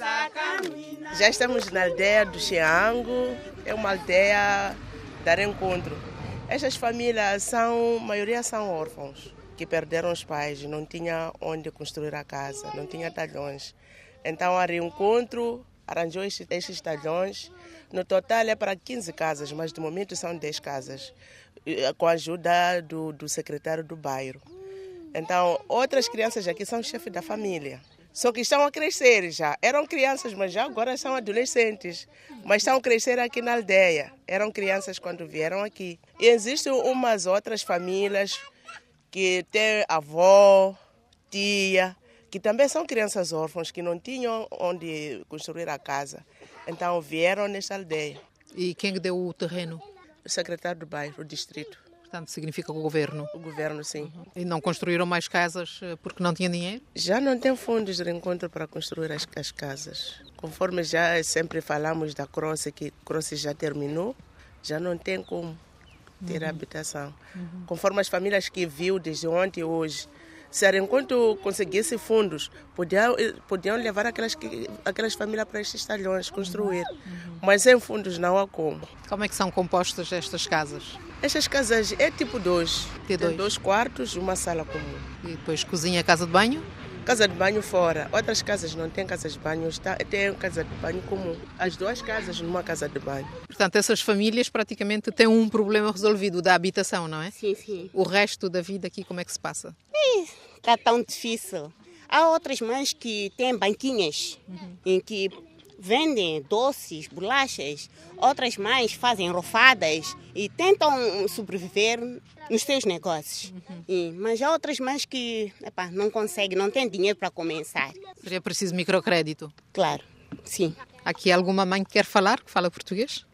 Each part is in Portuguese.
Já estamos na aldeia do Xiango, é uma aldeia de reencontro. Estas famílias a maioria são órfãos, que perderam os pais, não tinha onde construir a casa, não tinha talhões. Então, a reencontro arranjou estes talhões. No total é para 15 casas, mas de momento são 10 casas, com a ajuda do secretário do bairro. Então, outras crianças aqui são chefes da família. Só que estão a crescer já. Eram crianças, mas já agora são adolescentes. Mas estão a crescer aqui na aldeia. Eram crianças quando vieram aqui. E existem umas outras famílias que têm avó, tia, que também são crianças órfãs, que não tinham onde construir a casa. Então vieram nesta aldeia. E quem deu o terreno? O secretário do bairro, o distrito. Portanto, significa o governo? O governo, sim. E não construíram mais casas porque não tinham dinheiro? Já não tem fundos de reencontro para construir as casas. Conforme já sempre falamos da Croce, que Croce já terminou, já não tem como ter habitação. Conforme as famílias que viu desde ontem e hoje, se a Reencontro conseguisse fundos, podiam levar aquelas famílias para estes talhões construir. Mas sem fundos não há como. Como é que são compostas estas casas? Estas casas é tipo 2. Tem Tem 2 quartos e uma sala comum. E depois cozinha, casa de banho? Casa de banho fora. Outras casas não têm casas de banho, tem casa de banho comum. As 2 casas numa casa de banho. Portanto, essas famílias praticamente têm um problema resolvido, da habitação, não é? Sim, sim. O resto da vida aqui, como é que se passa? Está tão difícil. Há outras mães que têm banquinhas em que vendem doces, bolachas. Outras mães fazem rofadas e tentam sobreviver nos seus negócios. Mas há outras mães que não conseguem, não têm dinheiro para começar. Seria preciso microcrédito? Claro, sim. Aqui alguma mãe que quer falar, que fala português?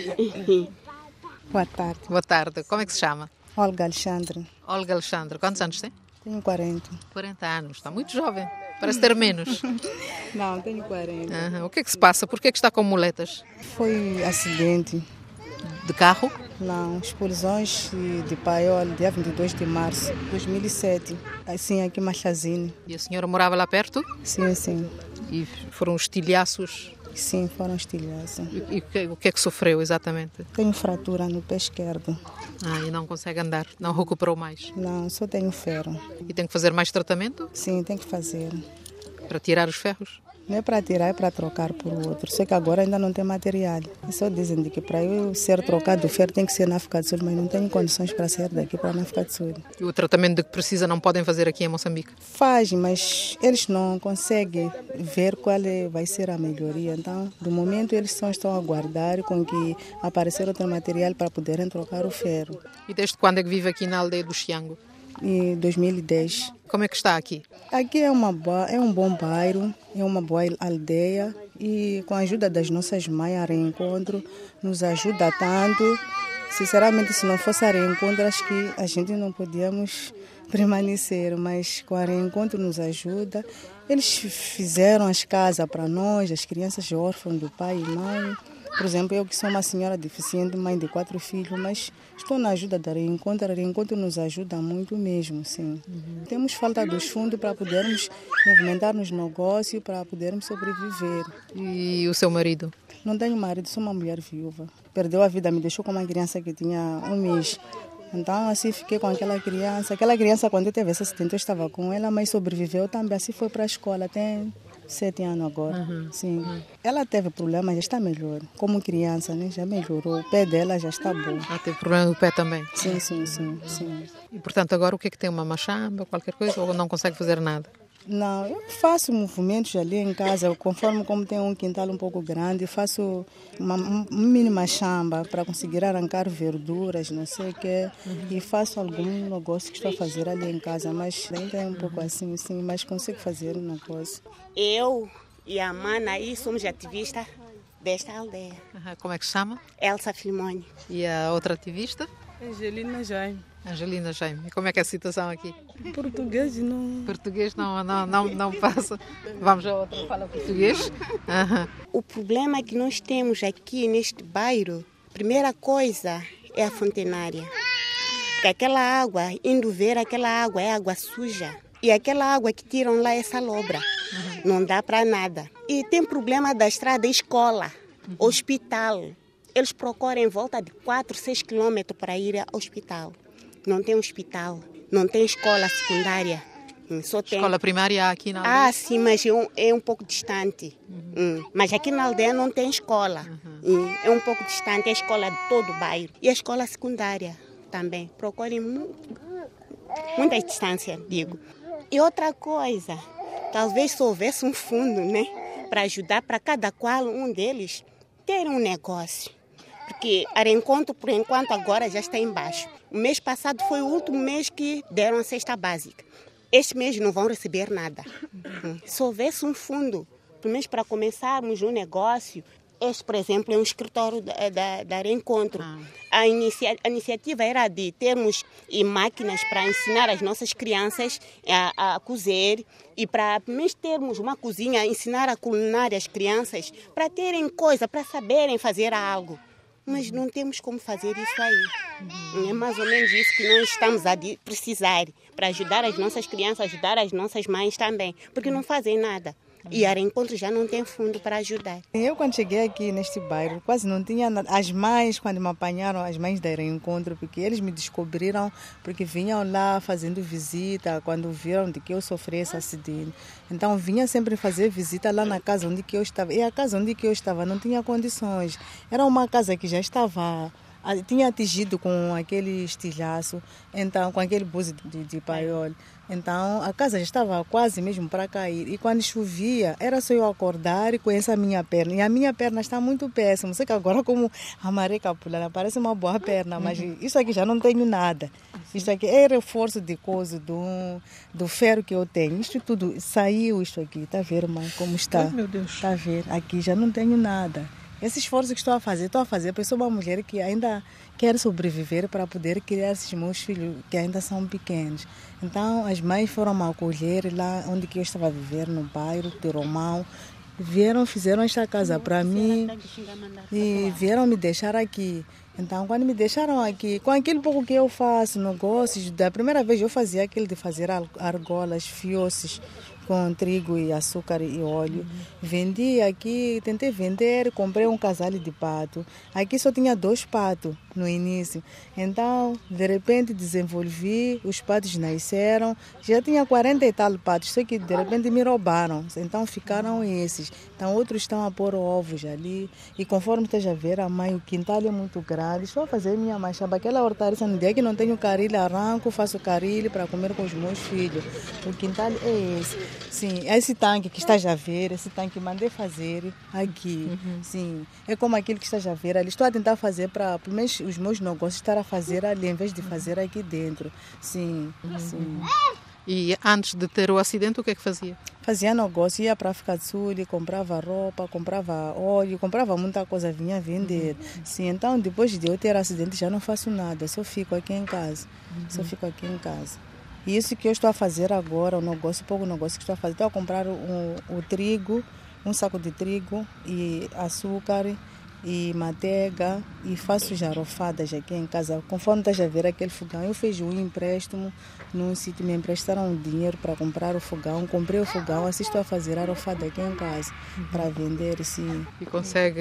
Boa tarde. Boa tarde. Como é que se chama? Olga Alexandre. Olga Alexandre. Quantos anos tem? Tenho 40. 40 anos. Está muito jovem. Parece ter menos. Não, tenho 40. O que é que se passa? Por que é que está com muletas? Foi acidente. De carro? Não, explosões de Paiol, dia 22 de março de 2007. Assim, aqui em Machazine. E a senhora morava lá perto? Sim, sim. E foram estilhaços? Sim, foram estilhaços. E o que é que sofreu exatamente? Tenho fratura no pé esquerdo. E não consegue andar? Não recuperou mais? Não, só tenho ferro. E tem que fazer mais tratamento? Sim, tem que fazer. Para tirar os ferros? Não é para tirar, é para trocar por outro. Só que agora ainda não tem material. Só dizem que para eu ser trocado o ferro tem que ser na África do Sul, mas não tenho condições para sair daqui para a África do Sul. E o tratamento de que precisa não podem fazer aqui em Moçambique? Faz, mas eles não conseguem ver qual vai ser a melhoria. Então, do momento, eles só estão a aguardar com que aparecer outro material para poderem trocar o ferro. E desde quando é que vive aqui na aldeia do Xiango? Em 2010. Como é que está aqui? Aqui é um bom bairro, é uma boa aldeia e com a ajuda das nossas mães, a Reencontro nos ajuda tanto. Sinceramente, se não fosse a Reencontro, acho que a gente não podíamos permanecer, mas com a Reencontro nos ajuda. Eles fizeram as casas para nós, as crianças órfãs do pai e mãe. Por exemplo, eu que sou uma senhora deficiente, mãe de 4 filhos, mas estou na ajuda da Reencontro. A Reencontro nos ajuda muito mesmo, sim. Temos falta dos fundos para podermos movimentar nos negócios, para podermos sobreviver. E o seu marido? Não tenho marido, sou uma mulher viúva. Perdeu a vida, me deixou com uma criança que tinha 1 mês. Então, assim, fiquei com aquela criança. Aquela criança, quando eu teve esse acidente, eu estava com ela, mas sobreviveu também. Assim, foi para a escola, tem 7 anos agora. Sim. Ela teve problemas, já está melhor. Como criança, né? Já melhorou. O pé dela já está bom. Teve problema no pé também? Sim. E, portanto, agora o que é que tem? Uma machamba, qualquer coisa? Ou não consegue fazer nada? Não, eu faço movimentos ali em casa, conforme como tenho um quintal um pouco grande, faço uma mínima chamba para conseguir arrancar verduras, não sei o quê, e faço algum negócio que estou a fazer ali em casa, mas ainda é um pouco assim, sim, mas consigo fazer um negócio. Eu e a Mana aí somos ativistas desta aldeia. Como é que se chama? Elsa Filimone. E a outra ativista? Angelina Jaime. Angelina Jaime. E como é que é a situação aqui? Português não... Português não passa. Vamos a outra, fala português. O problema que nós temos aqui neste bairro, primeira coisa é a fontenária. Porque aquela água, indo ver aquela água, é água suja. E aquela água que tiram lá é salobra. não dá para nada. E tem problema da estrada, escola, hospital. Eles procuram em volta de 4, 6 quilômetros para ir ao hospital. Não tem hospital, não tem escola secundária. Só tem... Escola primária aqui na aldeia? Sim, mas é um pouco distante. Mas aqui na aldeia não tem escola. É um pouco distante, é a escola de todo o bairro. E a escola secundária também. Procurem muita distância, digo. E outra coisa, talvez se houvesse um fundo, né, para ajudar para cada qual um deles ter um negócio. Porque a Reencontro, por enquanto, agora já está embaixo. O mês passado foi o último mês que deram a cesta básica. Este mês não vão receber nada. Se houvesse um fundo, pelo menos para começarmos um negócio, este, por exemplo, é um escritório da Reencontro. A iniciativa era de termos máquinas para ensinar as nossas crianças a cozer e para pelo menos termos uma cozinha, ensinar a culinária às crianças, para terem coisa, para saberem fazer algo. Mas não temos como fazer isso aí. É mais ou menos isso que nós estamos a precisar para ajudar as nossas crianças, ajudar as nossas mães também, porque não fazem nada. E a Reencontro já não tem fundo para ajudar. Eu, quando cheguei aqui neste bairro, quase não tinha nada. As mães, quando me apanharam, as mães da Reencontro, porque eles me descobriram, porque vinham lá fazendo visita, quando viram de que eu sofri esse acidente. Então, vinha sempre fazer visita lá na casa onde que eu estava. E a casa onde que eu estava não tinha condições. Era uma casa que já estava... tinha atingido com aquele estilhaço, então, com aquele buzo de paiol. Então, a casa já estava quase mesmo para cair. E quando chovia, era só eu acordar e conhecer a minha perna. E a minha perna está muito péssima. Sei que agora, como a mareca pulana, parece uma boa perna, mas isso aqui já não tenho nada. Isso aqui é reforço de coisa do ferro que eu tenho. Isto tudo saiu, isto aqui. Está a ver, mãe, como está? Ai, meu Deus. Está a ver? Aqui já não tenho nada. Esse esforço que estou a fazer porque sou uma mulher que ainda quer sobreviver para poder criar esses meus filhos que ainda são pequenos. Então, as mães foram me acolher lá onde que eu estava a viver, no bairro de Romão. Fizeram esta casa para mim e vieram me deixar aqui. Então, quando me deixaram aqui, com aquele pouco que eu faço, negócios, da primeira vez eu fazia aquele de fazer argolas, fioces, com trigo e açúcar e óleo. Vendi aqui, tentei vender, comprei um casal de pato. Aqui só tinha 2 patos no início. Então, de repente, desenvolvi, os patos nasceram. Já tinha 40 e tal patos, só que de repente me roubaram. Então, ficaram esses. Então, outros estão a pôr ovos ali. E conforme esteja a ver, a mãe, o quintal é muito grande. Estou a fazer minha machaba. Aquela hortaliça, no dia que não tenho carilho, arranco, faço carilho para comer com os meus filhos. O quintal é esse. Sim, esse tanque que estás a ver, esse tanque mandei fazer aqui. Sim, é como aquilo que estás a ver ali. Estou a tentar fazer para, pelo menos, os meus negócios estar a fazer ali, em vez de fazer aqui dentro. Sim, sim. E antes de ter o acidente, o que é que fazia? Fazia negócio, ia para a África do Sul, comprava roupa, comprava óleo, comprava muita coisa, vinha vender. Sim, então depois de eu ter acidente já não faço nada, só fico aqui em casa. Só fico aqui em casa. E isso que eu estou a fazer agora, pouco negócio que estou a fazer, estou a comprar o trigo, um saco de trigo e açúcar e manteiga e faço jarofadas aqui em casa. Conforme estás a ver aquele fogão, eu fiz um empréstimo num sítio, me emprestaram dinheiro para comprar o fogão, comprei o fogão, assim estou a fazer arofada aqui em casa para vender, sim. E consegue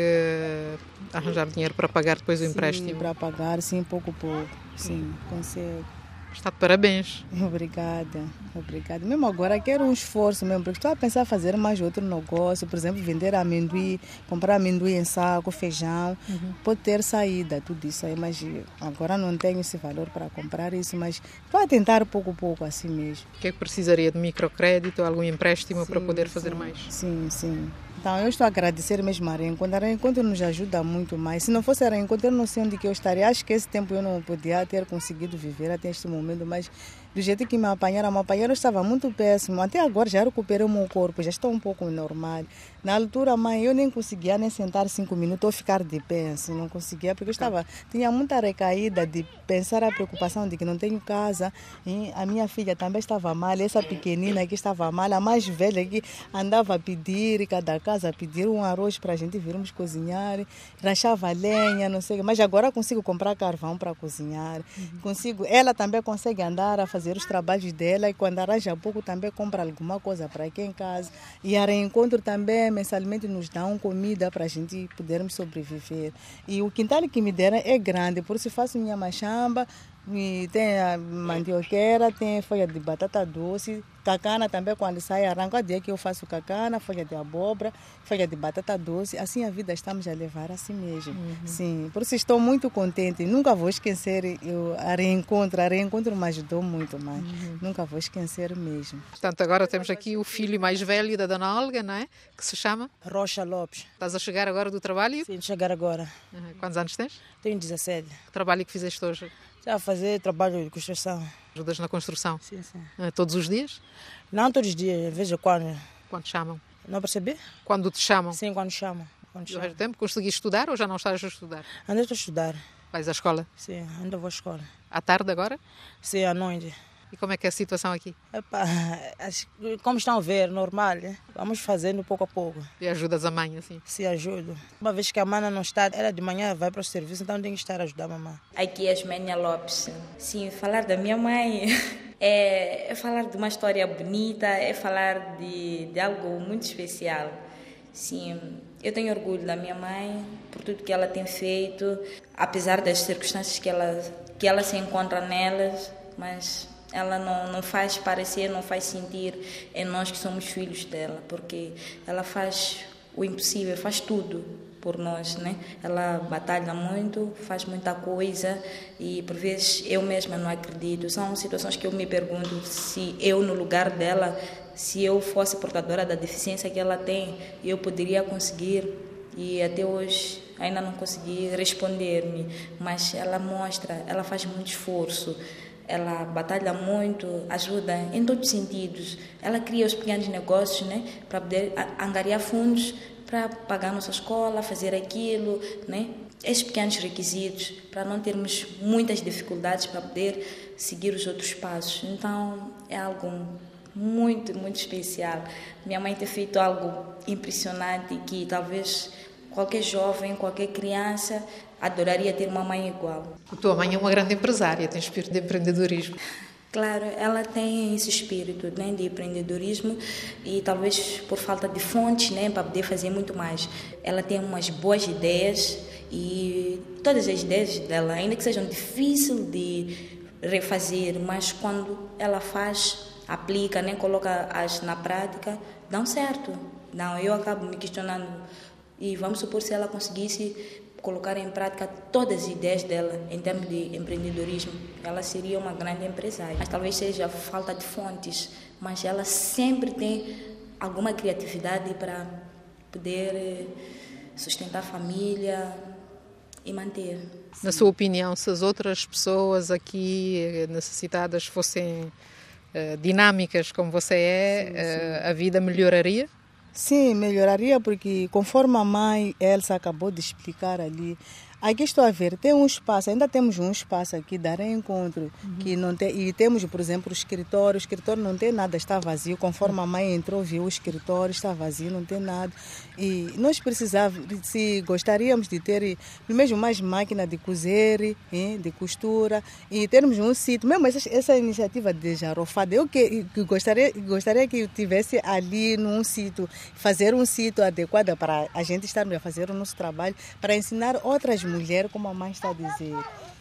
arranjar dinheiro para pagar depois o empréstimo? Sim, para pagar, sim, pouco, sim, consigo. Está de parabéns. Obrigada. Mesmo agora quero um esforço mesmo, porque estou a pensar em fazer mais outro negócio, por exemplo, vender amendoim, comprar amendoim em saco, feijão, pode ter saída, tudo isso aí, mas agora não tenho esse valor para comprar isso, mas estou a tentar pouco assim mesmo. O que é que precisaria de microcrédito, algum empréstimo para poder fazer mais? Sim. Então, eu estou a agradecer mesmo a Reencontro. A Reencontro nos ajuda muito mais. Se não fosse a Reencontro, eu não sei onde que eu estaria. Acho que esse tempo eu não podia ter conseguido viver até este momento, mas do jeito que me apanharam, eu estava muito péssimo. Até agora já recuperei o meu corpo, já estou um pouco normal. Na altura, mãe, eu nem conseguia nem sentar 5 minutos ou ficar de pé, assim, não conseguia, porque tinha muita recaída de pensar a preocupação de que não tenho casa. E a minha filha também estava mal, essa pequenina que estava mal, a mais velha que andava a pedir, cada casa a pedir um arroz para a gente virmos cozinhar, rachava lenha, não sei, mas agora consigo comprar carvão para cozinhar. Ela também consegue andar a fazer fazer os trabalhos dela e quando arranja pouco também compra alguma coisa para aqui em casa. E a Reencontro também mensalmente nos dão comida para a gente podermos sobreviver. E o quintal que me deram é grande, por isso faço minha machamba, e tem a mandioqueira, tem folha de batata doce, cacana também, quando sai arranca, o dia que eu faço cacana, folha de abóbora, folha de batata doce, assim a vida estamos a levar assim mesmo. Sim, por isso estou muito contente, nunca vou esquecer a Reencontro me ajudou muito mais, nunca vou esquecer mesmo. Portanto, agora temos aqui o filho mais velho da Dona Olga, não é? Que se chama? Rocha Lopes. Estás a chegar agora do trabalho? Sim, chegar agora. Quantos anos tens? Tenho 17. Que trabalho que fizeste hoje? Já a fazer trabalho de construção. Ajudas na construção? Sim, sim. Todos os dias? Não todos os dias, de vez em quando. Quando te chamam? Não percebi? Quando te chamam? Sim, quando chamam. E o resto do tempo conseguiste estudar ou já não estás a estudar? Ainda estou a estudar. Vais à escola? Sim, ainda vou à escola. À tarde agora? Sim, à noite. E como é que é a situação aqui? Epá, como estão a ver, normal. Vamos fazendo pouco a pouco. E ajudas a mãe assim? Se ajuda. Uma vez que a mana não está, ela de manhã vai para o serviço, então tem que estar a ajudar a mamãe. Aqui é Asmênia Lopes. Sim, falar da minha mãe é falar de uma história bonita, é falar de algo muito especial. Sim, eu tenho orgulho da minha mãe por tudo que ela tem feito, apesar das circunstâncias que ela se encontra nelas, mas ela não faz parecer, não faz sentir em nós que somos filhos dela, porque ela faz o impossível, faz tudo por nós, né? Ela batalha muito, faz muita coisa e por vezes eu mesma não acredito. São situações que eu me pergunto se eu no lugar dela, se eu fosse portadora da deficiência que ela tem, eu poderia conseguir, e até hoje ainda não consegui responder-me, mas ela mostra, ela faz muito esforço. Ela batalha muito, ajuda em todos os sentidos. Ela cria os pequenos negócios, né, para poder angariar fundos para pagar nossa escola, fazer aquilo, né? Esses pequenos requisitos para não termos muitas dificuldades para poder seguir os outros passos. Então, é algo muito, muito especial. Minha mãe tem feito algo impressionante que talvez qualquer jovem, qualquer criança adoraria ter uma mãe igual. A tua mãe é uma grande empresária, tem espírito de empreendedorismo. Claro, ela tem esse espírito, né, de empreendedorismo e talvez por falta de fontes, né, para poder fazer muito mais. Ela tem umas boas ideias e todas as ideias dela, ainda que sejam difíceis de refazer, mas quando ela faz, aplica, né, coloca-as na prática, dão certo. Não, eu acabo me questionando. E vamos supor se ela conseguisse colocar em prática todas as ideias dela em termos de empreendedorismo, ela seria uma grande empresária. Mas talvez seja falta de fontes, mas ela sempre tem alguma criatividade para poder sustentar a família e manter. Na sua opinião, se as outras pessoas aqui necessitadas fossem dinâmicas como você é, sim. A vida melhoraria? Sim, melhoraria porque conforme a mãe Elsa acabou de explicar ali, aqui estou a ver, tem um espaço, ainda temos um espaço aqui da Reencontro, que não tem, e temos, por exemplo, o escritório não tem nada, está vazio, conforme a mãe entrou, viu o escritório, está vazio, não tem nada. E nós precisávamos, se gostaríamos de ter mesmo mais máquina de cozer, de costura, e termos um sítio, mesmo essa iniciativa de Jarofada, eu que gostaria que eu tivesse ali num sítio, fazer um sítio adequado para a gente estar a fazer o nosso trabalho, para ensinar outras mulheres, como a mãe está a dizer,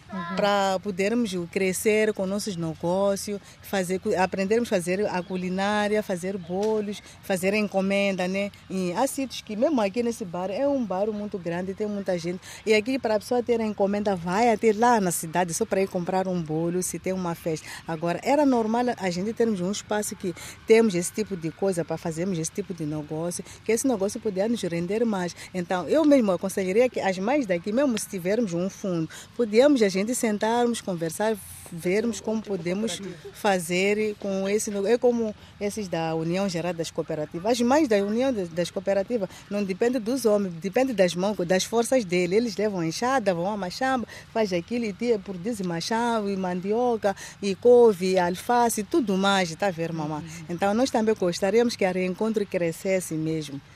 para podermos crescer com nossos negócios, aprendermos a fazer a culinária, fazer bolos, fazer encomenda, né? E há sítios que, mesmo aqui nesse bar, é um bar muito grande, tem muita gente. E aqui, para a pessoa ter a encomenda, vai até lá na cidade, só para ir comprar um bolo, se tem uma festa. Agora, era normal a gente termos um espaço que temos esse tipo de coisa para fazermos esse tipo de negócio, que esse negócio poderia nos render mais. Então, eu mesmo aconselharia que as mães daqui, mesmo se tivermos um fundo, podíamos a gente sentarmos, conversar, vermos como podemos fazer com esse, é como esses da União Geral das Cooperativas. As mães da União das Cooperativas não dependem dos homens, depende das mãos, das forças dele. Eles levam a enxada, vão a machamba, faz aquilo e produzem machamba, e mandioca, e couve, alface, tudo mais, está a ver, mamãe? Então nós também gostaríamos que a Reencontro crescesse mesmo.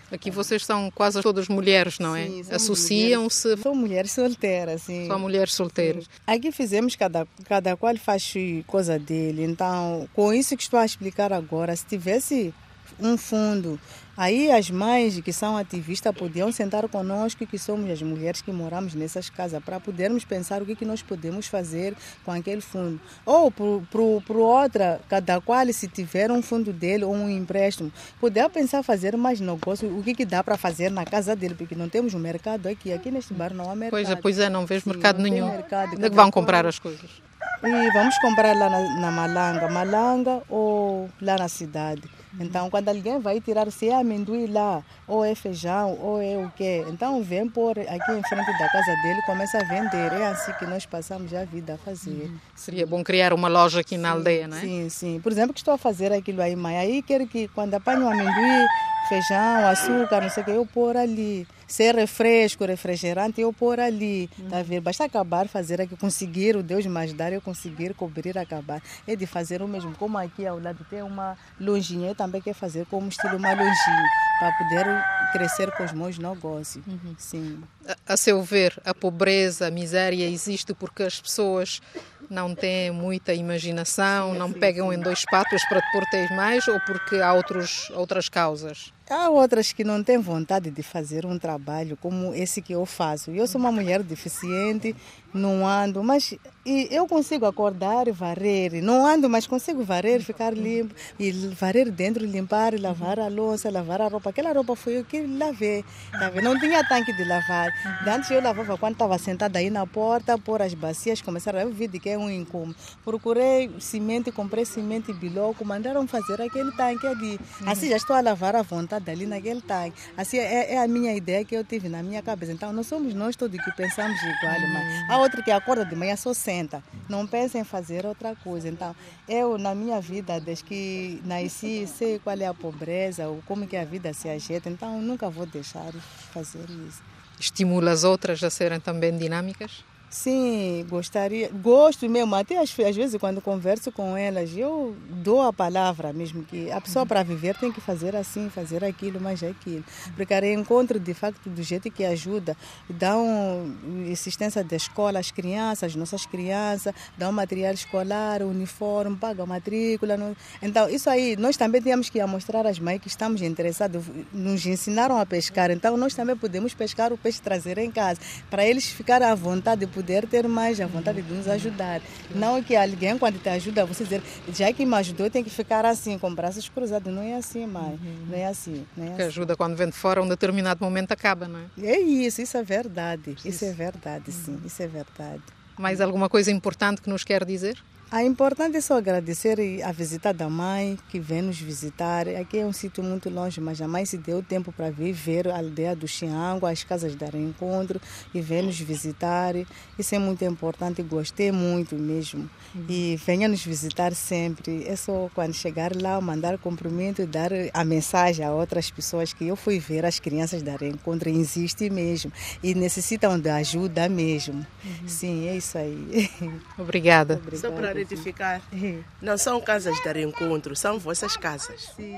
Aqui vocês são quase todas mulheres, não é? Sim, associam-se. São mulheres solteiras, sim. São mulheres solteiras. Sim. Aqui fizemos, cada qual faz coisa dele. Então, com isso que estou a explicar agora, se tivesse um fundo, aí as mães que são ativistas podiam sentar conosco, que somos as mulheres que moramos nessas casas, para podermos pensar o que nós podemos fazer com aquele fundo. Ou por outra, cada qual, se tiver um fundo dele ou um empréstimo, poder pensar fazer mais negócio, o que dá para fazer na casa dele, porque não temos um mercado aqui neste bairro não há mercado. Pois é, não vejo mercado nenhum. Mercado, onde é que vão comprar as coisas? E vamos comprar lá na Malanga ou lá na cidade. Então, quando alguém vai tirar, se é amendoim lá, ou é feijão, ou é o quê, então vem pôr aqui em frente da casa dele, começa a vender. É assim que nós passamos a vida a fazer. Seria bom criar uma loja aqui na aldeia, não é? Sim. Por exemplo, que estou a fazer aquilo aí, mãe. Aí quero que quando apanho o amendoim, feijão, açúcar, não sei o que, eu pôr ali. Se é refresco, refrigerante, eu pôr ali. Tá vendo? Basta acabar, fazer aqui, conseguir, o Deus me ajudar, eu conseguir cobrir, acabar. É de fazer o mesmo. Como aqui ao lado tem uma lonjinha, eu também quero fazer como estilo uma lonjinha, para poder crescer com os meus negócios. Sim. A seu ver, a pobreza, a miséria existe porque as pessoas não têm muita imaginação, não pegam em dois patos para te pôr mais, ou porque há outras causas? Há outras que não têm vontade de fazer um trabalho como esse que eu faço. Eu sou uma mulher deficiente, não ando, mas eu consigo acordar e varrer. Não ando, mas consigo varrer, ficar limpo. E varrer dentro, limpar, lavar a louça, lavar a roupa. Aquela roupa foi eu que lavei. Tá vendo? Não tinha tanque de lavar. Antes eu lavava quando estava sentada aí na porta, pôr as bacias, começaram a ver de que é um incômodo. Procurei cimento, comprei cimento e biloco, mandaram fazer aquele tanque ali. Assim já estou a lavar à vontade ali naquele tanque. Assim é a minha ideia que eu tive na minha cabeça. Então não somos nós todos que pensamos igual, mas há outro que acorda de manhã só senta, não pensa em fazer outra coisa. Então eu na minha vida, desde que nasci, sei qual é a pobreza, como que a vida se ajeita, então nunca vou deixar de fazer isso. Estimula as outras a serem também dinâmicas? Sim, gosto mesmo, até às vezes quando converso com elas, eu dou a palavra mesmo, que a pessoa para viver tem que fazer assim, fazer aquilo, mais aquilo. Porque eu encontro de facto do jeito que ajuda, dão assistência da escola às crianças, nossas crianças, dão material escolar, uniforme, pagam matrícula. Então isso aí, nós também temos que mostrar às mães que estamos interessados, nos ensinaram a pescar, então nós também podemos pescar o peixe e trazer em casa, para eles ficarem à vontade de poder ter mais a vontade de nos ajudar. Não que alguém, quando te ajuda, você dizer, já que me ajudou, tem que ficar assim, com braços cruzados. Não é assim, mãe. Não é assim. Que ajuda quando vem de fora, um determinado momento acaba, não é? É isso é verdade. Isso é verdade, sim. Isso é verdade. Mais alguma coisa importante que nos quer dizer? É importante só agradecer a visita da mãe que vem nos visitar. Aqui é um sítio muito longe, mas a mãe se deu tempo para vir ver a aldeia do Xiango, as casas de reencontro e vem nos visitar. Isso é muito importante, gostei muito mesmo. E venha nos visitar sempre. É só quando chegar lá, mandar cumprimento e dar a mensagem a outras pessoas que eu fui ver as crianças da reencontro, existem mesmo e necessitam de ajuda mesmo. Sim, é isso aí. Obrigada. Só para retificar, não são casas de reencontro, são vossas casas. Sim.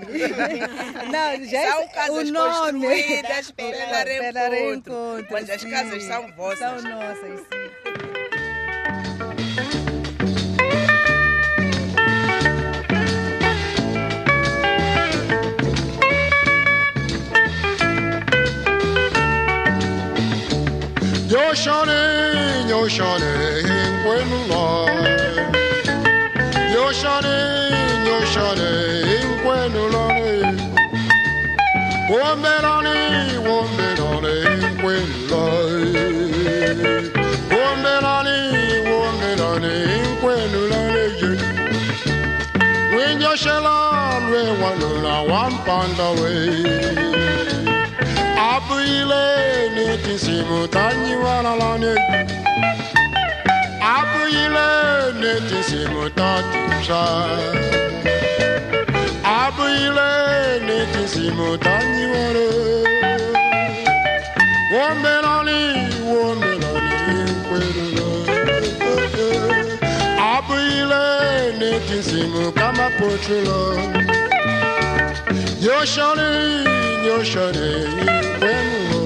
Não, já são casas construídas pela reencontro, mas as sim. casas são vossas. São nossas, sim. Yoshane, Inquenula. Yoshane, Inquenula. Womberani, Inquenula. Womberani, Inquenula. When Yoshela, Rewanula, one pound away. Abuile neti simutani wanalane. Abuile neti simutati sha. Abuile neti simutani wane. Wombelani kwelula. Abuile neti simu kama pochula. Yoshari, Yoshari,